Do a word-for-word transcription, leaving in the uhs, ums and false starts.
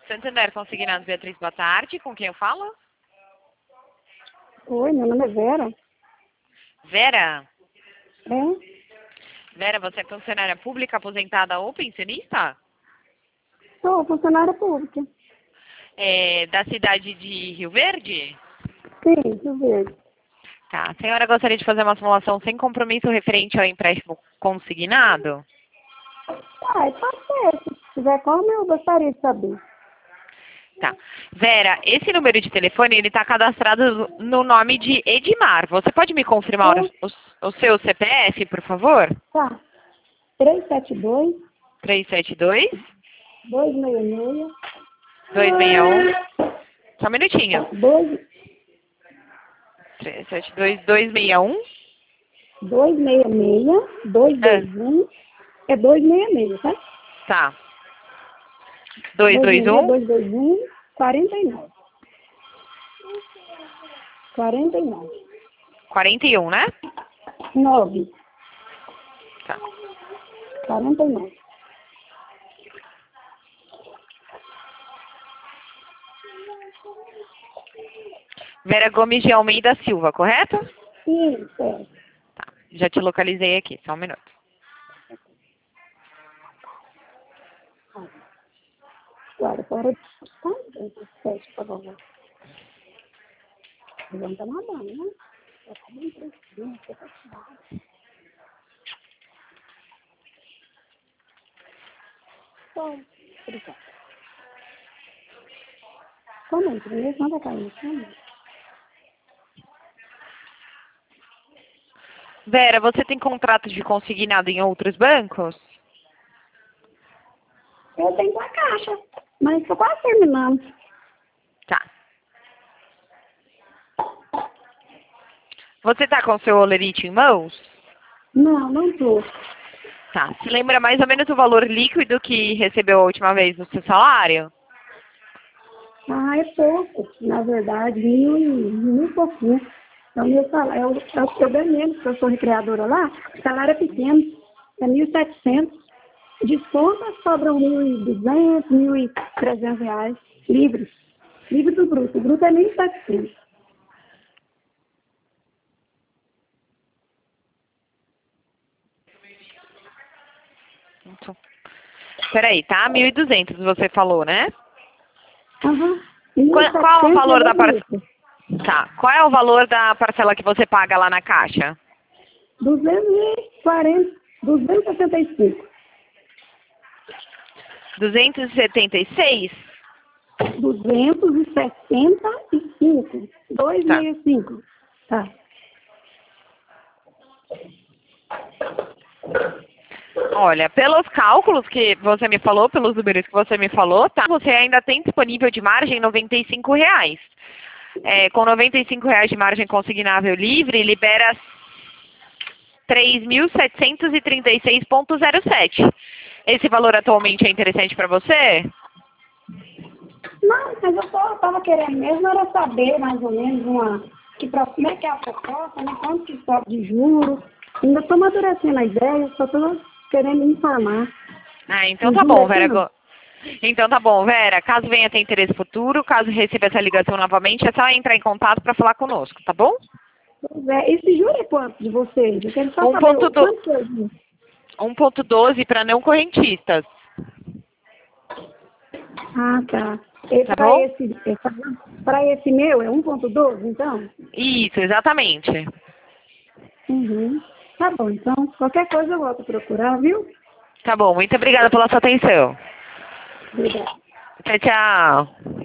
Santander Consignados, Beatriz, boa tarde. Com quem eu falo? Oi, meu nome é Vera. Vera? É? Vera, você é funcionária pública, aposentada ou pensionista? Sou funcionária pública. É, da cidade de Rio Verde? Sim, Rio Verde. Tá. A senhora gostaria de fazer uma simulação sem compromisso referente ao empréstimo consignado? Ah, pode ser. Se tiver como, eu gostaria de saber. Tá. Vera, esse número de telefone, ele está cadastrado no nome de Edmar. Você pode me confirmar É? o, o, o seu C P F, por favor? Tá. três sete dois, três sete dois, dois seis seis, dois seis um. Só um minutinho. dois, três sete dois, dois seis um. dois seis seis, dois dois um. É dois seis seis, tá? Tá. dois dois um. dois dois um, quarenta e nove. quarenta e nove. quarenta e um, né? nove. Tá. quarenta e nove. Vera Gomes de Almeida Silva, correto? Sim, certo. Tá. Já te localizei aqui, só um minuto. Agora, fora de sete, por favor. Levanta na mão, né? Tá bem fresquinho, tá fechado. Só, obrigada. Somente, beleza? Manda cair, somente. Vera, você tem contrato de consignado em outros bancos? Eu tenho com a caixa, mas estou quase terminando. Tá. Você tá com o seu olerite em mãos? Não, não tô. Tá. Se lembra mais ou menos o valor líquido que recebeu a última vez no seu salário? Ah, é pouco. Na verdade, mil e mil e pouquinho. É o meu salário, é o, é o que eu ganho mesmo, porque eu sou recreadora lá, o salário é pequeno, é mil e setecentos. Desconta, sobram mil e duzentos, mil e trezentos reais, livres. Livre do bruto. O bruto é mil e setecentos. Então, peraí, tá? mil e duzentos você falou, né? Aham. Qual, qual é o valor da parcela? bruto. Tá. Qual é o valor da parcela que você paga lá na caixa? duzentos e quarenta, duzentos e setenta e cinco. duzentos e setenta e seis? duzentos e setenta e cinco. duzentos Tá. e sessenta e cinco. Tá. Olha, pelos cálculos que você me falou, pelos números que você me falou, tá? Você ainda tem disponível de margem noventa e cinco reais. É, com noventa e cinco reais de margem consignável livre, libera três mil setecentos e trinta e seis vírgula zero sete. Esse valor atualmente é interessante para você? Não, mas eu só estava querendo mesmo era saber mais ou menos uma, que, pro- como é que é a proposta, né? Quanto que sobe de juros. Ainda estou amadurecendo a ideia, só estou querendo me informar. Ah, então Não tá juro bom, aqui Vera. não. Go- Então tá bom, Vera. Caso venha ter interesse futuro, caso receba essa ligação novamente, é só entrar em contato para falar conosco, tá bom? Pois é, esse juro é quanto de vocês? Eu quero só um saber ponto o quanto que é o juro. doze para não correntistas, Ah, tá. E tá para bom? esse, para esse meu é um ponto doze, então? Isso, exatamente. Uhum. Tá bom, então qualquer coisa eu volto a procurar, viu? Tá bom, muito obrigada pela sua atenção. Obrigada. Tchau, tchau.